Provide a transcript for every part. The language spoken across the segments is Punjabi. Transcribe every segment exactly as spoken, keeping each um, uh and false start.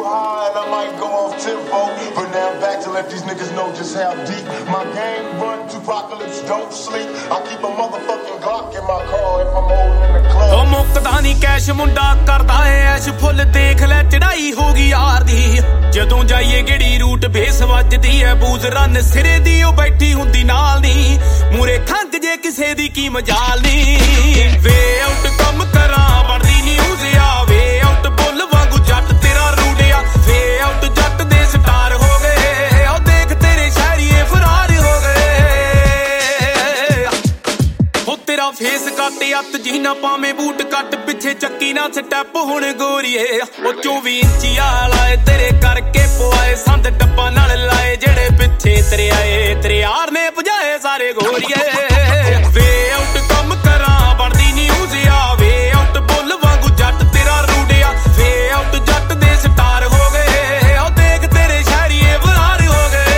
high and I might go off tempo, but now I'm back to let these niggas know just how deep my game run. Tupacalypse don't sleep. I keep a motherfucking Glock in my car if I'm holding in the club. ਉਹ ਮੁੱਕਦਾ ਨਹੀਂ ਕੈਸ਼ ਮੁੰਡਾ ਕਰਦਾ ਏ ਐਸ਼ ਫੁੱਲ ਦੇਖ ਲੈ ਚੜਾਈ ਹੋ ਗਈ ਯਾਰ ਦੀ ਜਦੋਂ ਜਾਈਏ ਗੇੜੀ ਰੂਟ ਬੇਸ ਵੱਜਦੀ ਐ ਬੂਜ਼ ਰਨ ਸਿਰੇ ਦੀ ਉਹ ਬੈਠੀ ਹੁੰਦੀ ਨਾਲ ਨਹੀਂ ਮੂਰੇ ਖੰਗ ਜੇ ਕਿਸੇ ਦੀ ਕੀ ਮਜਾਲ ਨਹੀਂ ਵੇ ਆਊਟ ਕੰਮ ਕਰਾਂ ਬਣਦੀ ਨਿਊਜ਼ ਆ ਵੇ ਆਊਟ ਬੁੱਲ ਵਾਂਗੂ ਜੱਟ ਤੇਰਾ ਰੂੜਿਆ ਵੇ ਆਊਟ ਜੱਟ ਦੇ ਸਟਾਰ ਹੋ ਗਏ ਉਹ ਦੇਖ ਤੇਰੇ ਸ਼ਹਿਰੀਏ ਫਰਾਰ ਹੋ ਗਏ ਉਹ ਤੇਰਾ ਫੇਸ ਕੱਟ ਅੱਤ ਜੀ ਨਾ ਪਾਵੇਂ ਬੂਟ ਕੱਟ ਪਿੱਛੇ ਚੱਕੀ ਨਾ ਸਟੈਪ ਹੁਣ ਗੋਰੀਏ ਉਹ ਚੌਵੀ ਇੰਚੀ ਆਲਾਏ ਤੇਰੇ ਕਰਕੇ ਪਵਾਏ ਸੰਦ ਟੱਪਾਂ ਨਾਲ ਲਾਏ ਜਿਹੜੇ ਪਿੱਛੇ ਤੇਰੇ ਆਏ ਤੇਰੇ ਯਾਰ ਨੇ ਭਜਾਏ ਸਾਰੇ ਗੋਰੀਏ ਵੇ ਆਊਟ ਕੰਮ ਕਰਾਂ ਬਣਦੀ ਨਿਊਜ਼ ਆ ਵੇ ਆਊਟ ਬੁੱਲ ਵਾਂਗੂ ਜੱਟ ਤੇਰਾ ਰੂੜਿਆ ਵੇ ਆਊਟ ਜੱਟ ਦੇ ਸਟਾਰ ਹੋ ਗਏ ਉਹ ਦੇਖ ਤੇਰੇ ਸ਼ਹਿਰੀਏ ਫਰਾਰ ਹੋ ਗਏ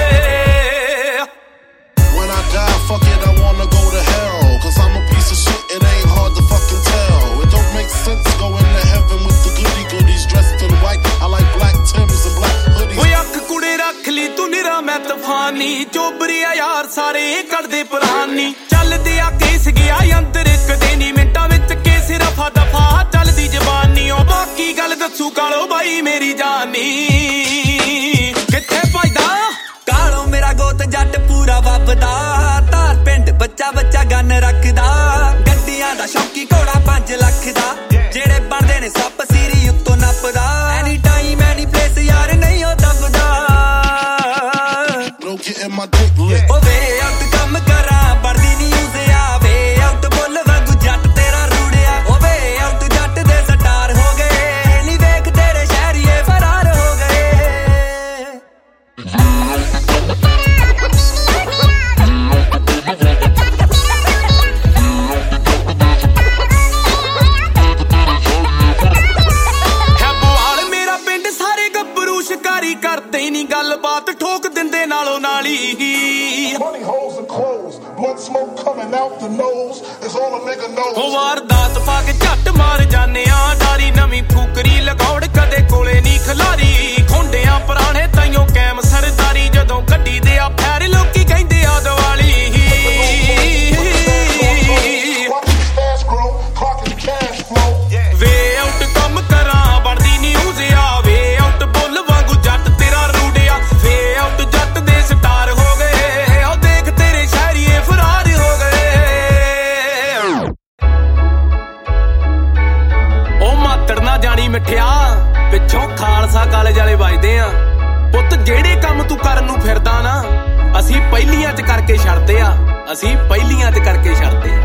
When I die, fuck it, I wanna go to hell Cause I'm a piece of shit, it ain't hard to fucking tell It don't make sense going to heaven with the goody goodies Dressed in white, I like black Timbs and black hoodies ਓਏ ਅੱਖ ਕੁੜੇ ਰੱਖ ਲਈ ਤੂੰ ਨਿਰਾ ਮੈਂ ਤੂਫਾਨੀ ਚੋਬਰੀਆ ਯਾਰ ਸਾਰੇ ਕੱਢਦੇ ਪੁਰਾਣੀ ਚੱਲਦੇ ਆ ਕੇਸ ਗਿਆ ਅੰਦਰ ਕਦੇ ਨਹੀਂ ਮਿੰਟਾਂ ਵਿੱਚ ਕੇਸ ਰਫਾ ਦਫਾ ਚੱਲਦੀ ਜ਼ਬਾਨੀ ਉਹ ਬਾਕੀ ਗੱਲ ਦੱਸੂ ਕਾਲੋ ਬਾਈ ਮੇਰੀ ਜਾਨੀ ਕਿੱਥੇ ਭਜਦਾ ਕਾਲੋ ਮੇਰਾ ਗੋਤ ਜੱਟ ਪੂਰਾ ਵੱਬਦਾ ਧਾਰ ਪਿੰਡ ਬੱਚਾ ਬੱਚਾ ਗੰਨ ਰੱਖਦਾ ਗੱਡੀਆਂ ਦਾ ਸ਼ੌਕੀ ਘੋੜਾ ਪੰਜ ਲੱਖ ਦਾ ਜਿਹੜੇ ਬਣਦੇ ਨੇ ਸੱਪ ਸੀਰੀ ਉੱਤੋਂ ਨੱਪਦਾ ਐਨੀ ਟਾਈਮ ਐਨੀ ਪਲੇਸ ਯਾਰ ਨਹੀਂ ਉਹ ਦੱਬਦਾ No getting my dick lit ਉਹ ਵੇ ਆਊਟ ਕੰਮ ਕਰਾਂ ਬਣਦੀ ਨਿਊਜ਼ ਆ ਵੇ ਆਊਟ ਬੁੱਲ ਵਾਂਗੂ ਜੱਟ ਤੇਰਾ ਰੂੜਿਆ ਉਹ ਵੇ ਆਊਟ ਜੱਟ ਦੇ ਸਟਾਰ ਹੋ ਗਏ ਨੀ ਵੇਖ ਤੇਰੇ ਸ਼ਹਿਰੀਏ ਫਰਾਰ ਹੋ ਗਏ ਸ਼ਿਕਾਰੀ ਕਰਦੇ ਨੀ ਗੱਲਬਾਤ ਠੋਕ ਦਿੰਦੇ ਨਾਲੋਂ ਨਾਲੀ Money holes and clothes, blood smoke coming out the nose. Is all a nigga knows. ਉਹ ਵਾਰਦਾਤ ਪਾ ਕੇ ਝੱਟ ਮਾਰ ਜਾਨੇ ਆ ਡਾਰੀ ਨਵੀਂ ਫੂਕਰੀ ਲਗਾਉੜ ਕਦੇ ਕੋਲੇ ਨੀ ਖਲਾਰੀ ਖੁੰਡਿਆਂ ਪੁਰਾਣੇ ਤਾਈਓ ਕੈਮ ਸਰਦਾਰੀ ਜਦੋਂ ਗੱਡੀ ਦੇ ਆ ਫੈਰ ਲੋਕੀ ਕਹਿੰਦੇ ਆ ਦੀਵਾਲੀ ਵੇ ਆਊਟ ਕੰਮ ਕਰਾਂ ਬਣਦੀ ਨਿਊਜ਼ ਆ ਵੇ ਆਊਟ ਬੁੱਲ ਵਾਂਗੂ ਜੱਟ ਤੇਰਾ ਰੂੜਿਆ ਵੇ ਆਊਟ ਜੱਟ ਦੇ ਸਟਾਰ ਹੋ ਗਏ ਉਹ ਦੇਖ ਤੇਰੇ ਸ਼ਹਿਰੀਏ ਫਰਾਰ ਹੋ ਗਏ ਉਹ ਮਾਤੜ ਨਾ ਜਾਣੀ ਮਿੱਠਿਆ ਪਿੱਛੋਂ ਖਾਲਸਾ ਕਾਲਜ ਵਾਲੇ ਵੱਜਦੇ ਆ ਪੁੱਤ ਜਿਹੜੇ ਕੰਮ ਤੂੰ ਕਰਨ ਨੂੰ ਫਿਰਦਾ ਨਾ ਅਸੀਂ ਪਹਿਲੀਆਂ ਚ ਕਰਕੇ ਛੱਡਦੇ ਆ ਅਸੀਂ ਪਹਿਲੀਆਂ ਚ ਕਰਕੇ ਛੱਡਦੇ